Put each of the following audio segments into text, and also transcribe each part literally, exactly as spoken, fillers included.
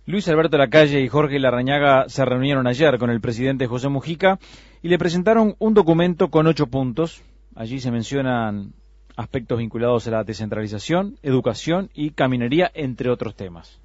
Luis Alberto Lacalle y Jorge Larrañaga se reunieron ayer con el presidente José Mujica y le presentaron un documento con ocho puntos. Allí se mencionan aspectos vinculados a la descentralización, educación y caminería, entre otros temas.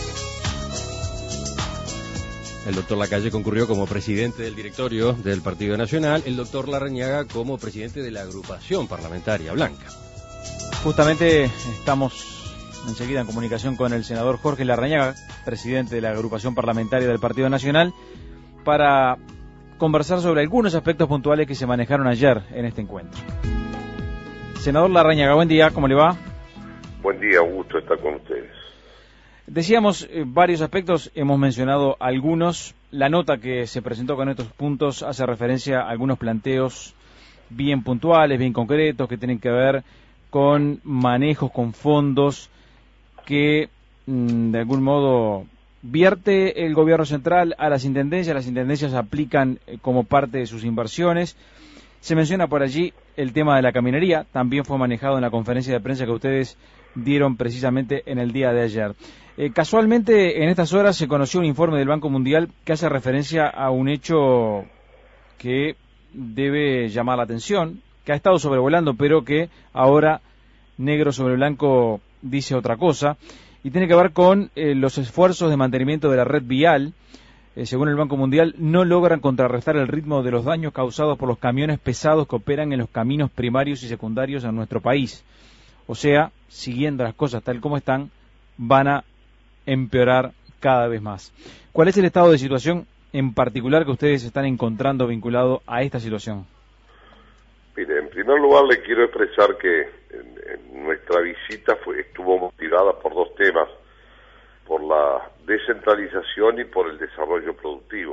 El doctor Lacalle concurrió como presidente del directorio del Partido Nacional, el doctor Larrañaga como presidente de la agrupación parlamentaria blanca. Justamente estamos enseguida en comunicación con el senador Jorge Larrañaga, presidente de la agrupación parlamentaria del Partido Nacional, para conversar sobre algunos aspectos puntuales que se manejaron ayer en este encuentro. Senador Larrañaga, buen día, ¿cómo le va? Buen día, un gusto estar con ustedes. Decíamos eh, varios aspectos, hemos mencionado algunos. La nota que se presentó con estos puntos hace referencia a algunos planteos bien puntuales, bien concretos, que tienen que ver con manejos, con fondos que mmm, de algún modo vierte el gobierno central a las intendencias. Las intendencias aplican eh, como parte de sus inversiones. Se menciona por allí el tema de la caminería, también fue manejado en la conferencia de prensa que ustedes dieron precisamente en el día de ayer. Eh, casualmente, en estas horas se conoció un informe del Banco Mundial que hace referencia a un hecho que debe llamar la atención, que ha estado sobrevolando, pero que ahora negro sobre blanco dice otra cosa, y tiene que ver con eh, los esfuerzos de mantenimiento de la red vial. Eh, según el Banco Mundial, no logran contrarrestar el ritmo de los daños causados por los camiones pesados que operan en los caminos primarios y secundarios en nuestro país. O sea, siguiendo las cosas tal como están, van a empeorar cada vez más. ¿Cuál es el estado de situación en particular que ustedes están encontrando vinculado a esta situación? Mire, en primer lugar le quiero expresar que en, en nuestra visita fue, estuvo motivada por dos temas, por la descentralización y por el desarrollo productivo.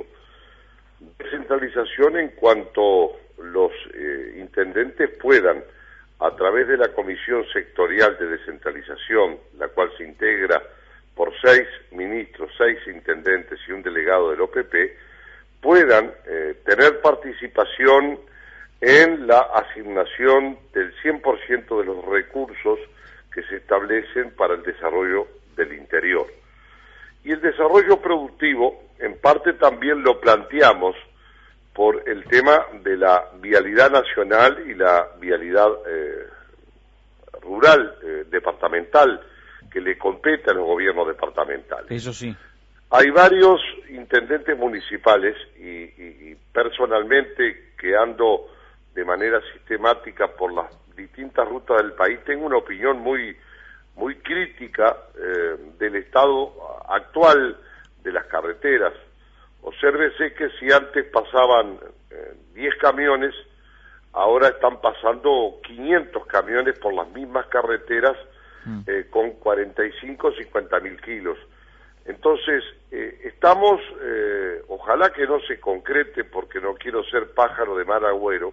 Descentralización en cuanto los eh, intendentes puedan, a través de la Comisión Sectorial de Descentralización, la cual se integra por seis ministros, seis intendentes y un delegado del O P P, puedan eh, tener participación en la asignación del cien por ciento de los recursos que se establecen para el desarrollo del interior. Y el desarrollo productivo, en parte también lo planteamos por el tema de la vialidad nacional y la vialidad eh, rural, eh, departamental, que le compete a los gobiernos departamentales. Eso sí. Hay varios intendentes municipales y, y, y personalmente que ando de manera sistemática por las distintas rutas del país, tengo una opinión muy muy crítica eh, del estado actual de las carreteras. Obsérvese que si antes pasaban eh, diez camiones, ahora están pasando quinientos camiones por las mismas carreteras eh, con cuarenta y cinco, cincuenta mil kilos. Entonces, eh, estamos, eh, ojalá que no se concrete porque no quiero ser pájaro de mal agüero,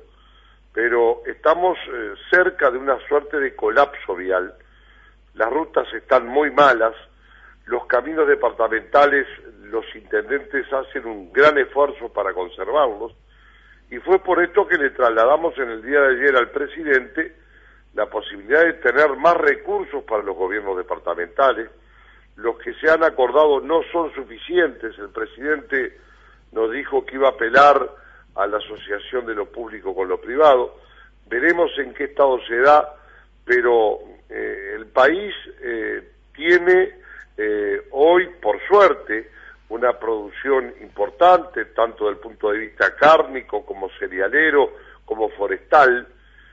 pero estamos eh, cerca de una suerte de colapso vial. Las rutas están muy malas, los caminos departamentales, los intendentes hacen un gran esfuerzo para conservarlos, y fue por esto que le trasladamos en el día de ayer al presidente la posibilidad de tener más recursos para los gobiernos departamentales. Los que se han acordado no son suficientes. El presidente nos dijo que iba a apelar a la asociación de lo público con lo privado. Veremos en qué estado se da, pero eh, el país eh, tiene eh, hoy, por suerte, una producción importante, tanto desde el punto de vista cárnico, como cerealero, como forestal,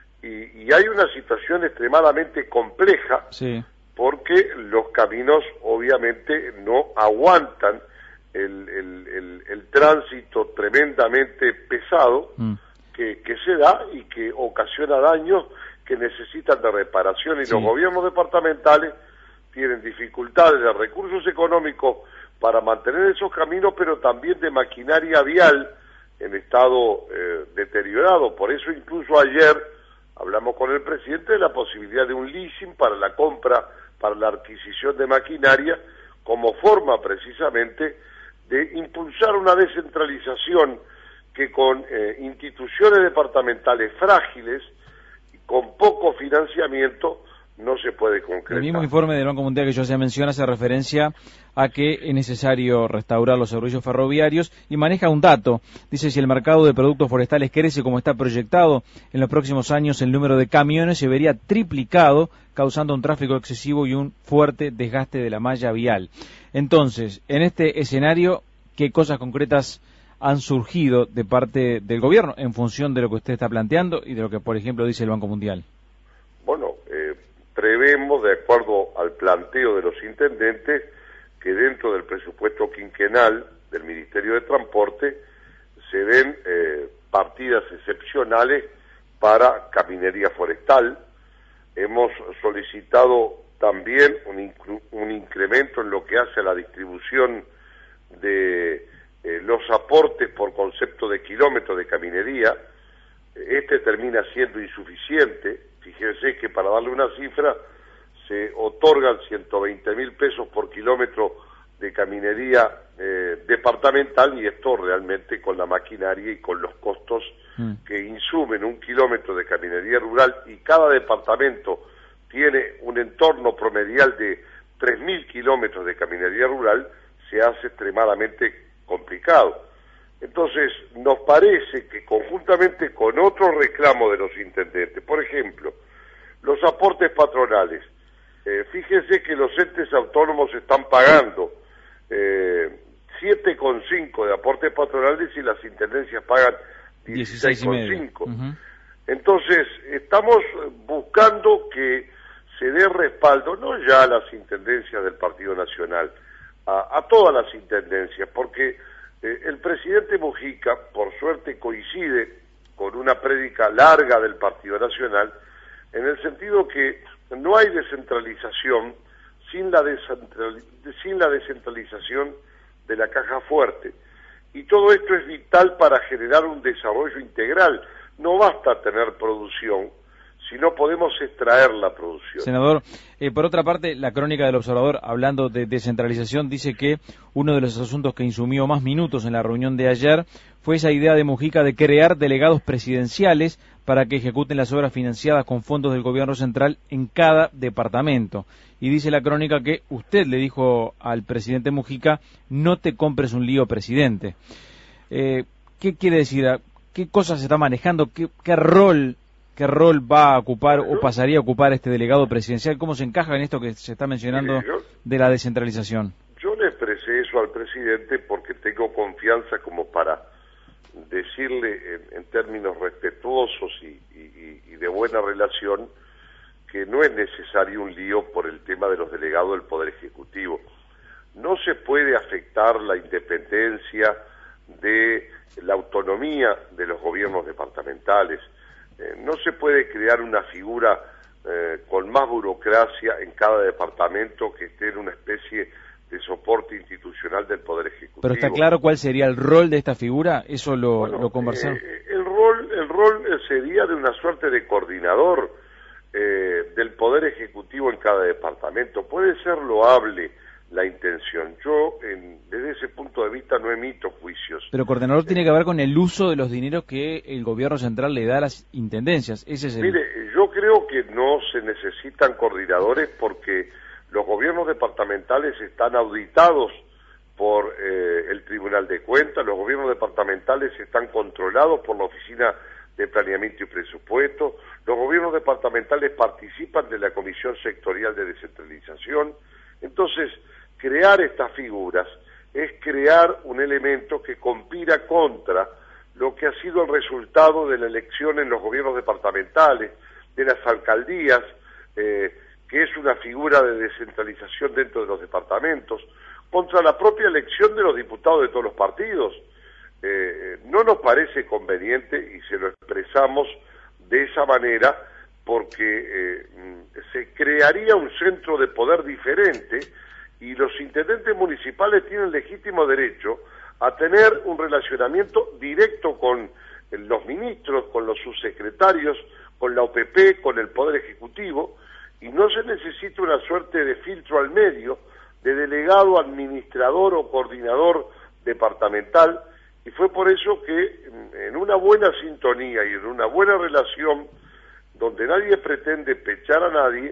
y, y hay una situación extremadamente compleja, sí, porque los caminos obviamente no aguantan el, el, el, el tránsito tremendamente pesado mm. que, que se da y que ocasiona daños que necesitan de reparación, y sí, los gobiernos departamentales tienen dificultades de recursos económicos para mantener esos caminos, pero también de maquinaria vial en estado eh, deteriorado. Por eso incluso ayer hablamos con el presidente de la posibilidad de un leasing para la compra, para la adquisición de maquinaria, como forma precisamente de impulsar una descentralización que con eh, instituciones departamentales frágiles, con poco financiamiento, no se puede concretar. El mismo informe del Banco Mundial que yo hacía mención hace referencia a que es necesario restaurar los servicios ferroviarios y maneja un dato. Dice, si el mercado de productos forestales crece como está proyectado, en los próximos años el número de camiones se vería triplicado, causando un tráfico excesivo y un fuerte desgaste de la malla vial. Entonces, en este escenario, ¿qué cosas concretas han surgido de parte del gobierno en función de lo que usted está planteando y de lo que, por ejemplo, dice el Banco Mundial? Bueno, eh, prevemos, de acuerdo al planteo de los intendentes, que dentro del presupuesto quinquenal del Ministerio de Transporte se den eh, partidas excepcionales para caminería forestal. Hemos solicitado también un, incru- un incremento en lo que hace a la distribución de eh, los aportes por concepto de kilómetros de caminería. Este termina siendo insuficiente. Fíjense que, para darle una cifra, se otorgan ciento veinte mil pesos por kilómetro de caminería eh, departamental, y esto realmente, con la maquinaria y con los costos mm. que insumen un kilómetro de caminería rural, y cada departamento tiene un entorno promedial de tres mil kilómetros de caminería rural, se hace extremadamente complicado. Entonces, nos parece que, conjuntamente con otro reclamo de los intendentes, por ejemplo, los aportes patronales, eh, fíjense que los entes autónomos están pagando eh, siete coma cinco de aportes patronales y las intendencias pagan dieciséis coma cinco. Uh-huh. Entonces, estamos buscando que se dé respaldo, no ya a las intendencias del Partido Nacional, a, a todas las intendencias, porque eh, el presidente Mujica, por suerte, coincide con una prédica larga del Partido Nacional, en el sentido que no hay descentralización sin la, descentral, sin la descentralización de la caja fuerte. Y todo esto es vital para generar un desarrollo integral. No basta tener producción, si no podemos extraer la producción. Senador, eh, por otra parte, la crónica del Observador, hablando de descentralización, dice que uno de los asuntos que insumió más minutos en la reunión de ayer fue esa idea de Mujica de crear delegados presidenciales para que ejecuten las obras financiadas con fondos del gobierno central en cada departamento. Y dice la crónica que usted le dijo al presidente Mujica, no te compres un lío, presidente. Eh, ¿Qué quiere decir? ¿Qué cosas se está manejando? ¿Qué, qué rol qué rol va a ocupar o pasaría a ocupar este delegado presidencial? ¿Cómo se encaja en esto que se está mencionando yo, de la descentralización? Yo le expresé eso al presidente porque tengo confianza como para decirle en, en términos respetuosos y, y, y de buena relación que no es necesario un lío por el tema de los delegados del Poder Ejecutivo. No se puede afectar la independencia de la autonomía de los gobiernos departamentales. Eh, no se puede crear una figura eh, con más burocracia en cada departamento que esté en una especie de soporte institucional del Poder Ejecutivo. Pero está claro cuál sería el rol de esta figura, eso lo, bueno, lo conversamos. Eh, el rol, el rol sería de una suerte de coordinador eh, del Poder Ejecutivo en cada departamento. Puede ser loable la intención. Yo, en, desde ese punto de vista, no emito juicios. Pero coordinador eh, tiene que ver con el uso de los dineros que el gobierno central le da a las intendencias. Ese es el... Mire, yo creo que no se necesitan coordinadores porque los gobiernos departamentales están auditados por eh, el Tribunal de Cuentas, los gobiernos departamentales están controlados por la Oficina de Planeamiento y Presupuesto, los gobiernos departamentales participan de la Comisión Sectorial de Descentralización. Entonces, crear estas figuras es crear un elemento que conspira contra lo que ha sido el resultado de la elección en los gobiernos departamentales, de las alcaldías, eh, que es una figura de descentralización dentro de los departamentos, contra la propia elección de los diputados de todos los partidos. Eh, no nos parece conveniente y se lo expresamos de esa manera porque eh, se crearía un centro de poder diferente y los intendentes municipales tienen legítimo derecho a tener un relacionamiento directo con los ministros, con los subsecretarios, con la O P P, con el Poder Ejecutivo, y no se necesita una suerte de filtro al medio, de delegado, administrador o coordinador departamental, y fue por eso que en una buena sintonía y en una buena relación, donde nadie pretende pechar a nadie,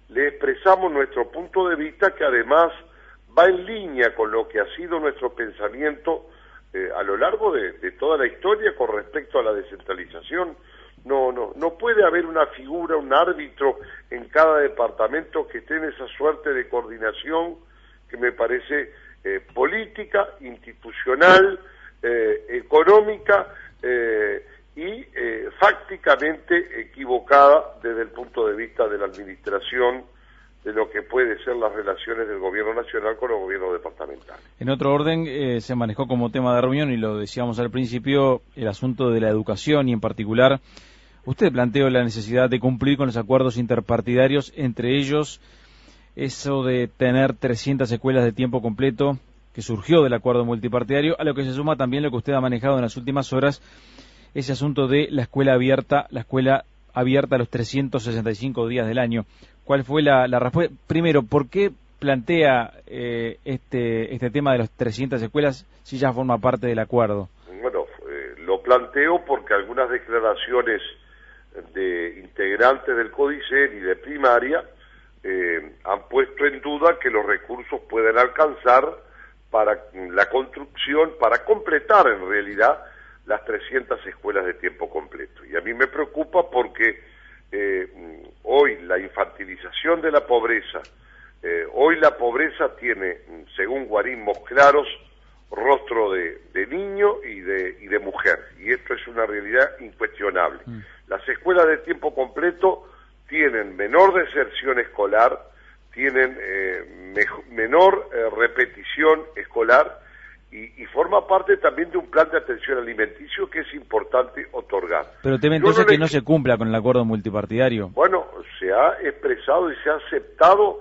le expresamos nuestro punto de vista, que además va en línea con lo que ha sido nuestro pensamiento eh, a lo largo de, de toda la historia con respecto a la descentralización. No, no, no puede haber una figura, un árbitro en cada departamento que esté en esa suerte de coordinación que me parece eh, política, institucional, eh, económica eh, y eh, fácticamente equivocada desde el punto de vista de la administración de lo que puede ser las relaciones del gobierno nacional con los gobiernos departamentales. En otro orden, eh, se manejó como tema de reunión, y lo decíamos al principio, el asunto de la educación, y en particular, usted planteó la necesidad de cumplir con los acuerdos interpartidarios, entre ellos eso de tener trescientas escuelas de tiempo completo, que surgió del acuerdo multipartidario, a lo que se suma también lo que usted ha manejado en las últimas horas, ese asunto de la escuela abierta, la escuela abierta los trescientos sesenta y cinco días del año. ¿Cuál fue la, la respuesta? Primero, ¿por qué plantea eh, este este tema de las trescientas escuelas si ya forma parte del acuerdo? Bueno, eh, lo planteo porque algunas declaraciones de integrantes del CODICEN y de primaria eh, han puesto en duda que los recursos pueden alcanzar para la construcción, para completar en realidad las trescientas escuelas de tiempo completo. Y a mí me preocupa porque eh, hoy la infantilización de la pobreza, eh, hoy la pobreza tiene, según guarismos claros, rostro de, de niño y de, y de mujer, y esto es una realidad incuestionable. Mm. Las escuelas de tiempo completo tienen menor deserción escolar, tienen eh, mejor, menor eh, repetición escolar, y, y forma parte también de un plan de atención alimenticio que es importante otorgar. Pero teme entonces no que le... no se cumpla con el acuerdo multipartidario. Bueno, se ha expresado y se ha aceptado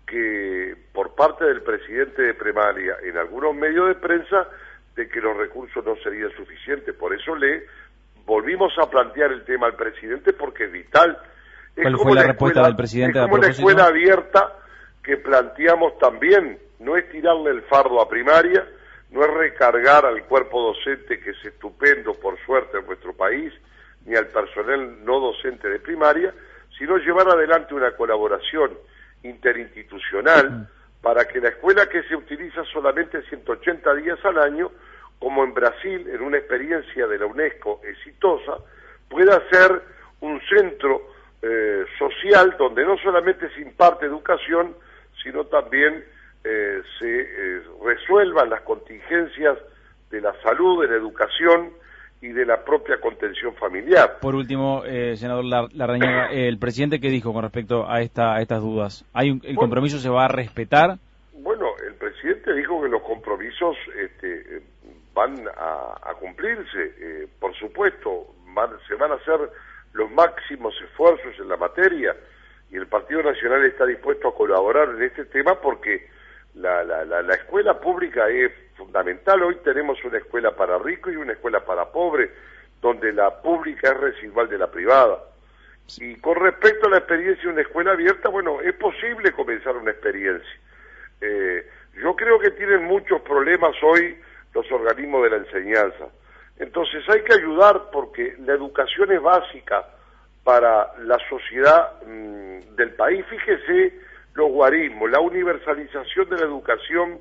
que por parte del presidente de primaria en algunos medios de prensa de que los recursos no serían suficientes. Por eso le volvimos a plantear el tema al presidente, porque es vital. Es ¿Cuál como fue la, la respuesta escuela, del presidente es a como la propósito? escuela abierta que planteamos también. No es tirarle el fardo a primaria, no es recargar al cuerpo docente, que es estupendo por suerte en nuestro país, ni al personal no docente de primaria, sino llevar adelante una colaboración interinstitucional uh-huh. para que la escuela, que se utiliza solamente ciento ochenta días al año, como en Brasil, en una experiencia de la UNESCO exitosa, pueda ser un centro eh, social donde no solamente se imparte educación, sino también eh, se eh, resuelvan las contingencias de la salud, de la educación y de la propia contención familiar. Por último, eh, senador Larrañaga, el presidente, ¿qué dijo con respecto a esta a estas dudas? ¿Hay un, ¿El bueno, compromiso se va a respetar? Bueno, el presidente dijo que los compromisos este, van a, a cumplirse, eh, por supuesto, van, se van a hacer los máximos esfuerzos en la materia, y el Partido Nacional está dispuesto a colaborar en este tema porque la, la, la, la escuela pública es fundamental. Hoy tenemos una escuela para ricos y una escuela para pobres, donde la pública es residual de la privada. Y con respecto a la experiencia de una escuela abierta, bueno, es posible comenzar una experiencia. Eh, yo creo que tienen muchos problemas hoy los organismos de la enseñanza. Entonces hay que ayudar, porque la educación es básica para la sociedad mmm, del país. Fíjese los guarismos, la universalización de la educación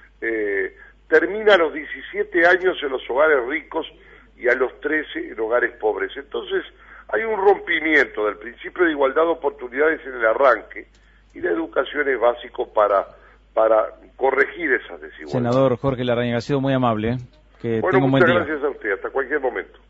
eh, termina a los diecisiete años en los hogares ricos y a los trece en hogares pobres. Entonces hay un rompimiento del principio de igualdad de oportunidades en el arranque, y la educación es básico para, para corregir esas desigualdades. Senador Jorge Larrañaga, ha sido muy amable, ¿eh? Que bueno, tenga un buen muchas día. gracias a usted, hasta cualquier momento.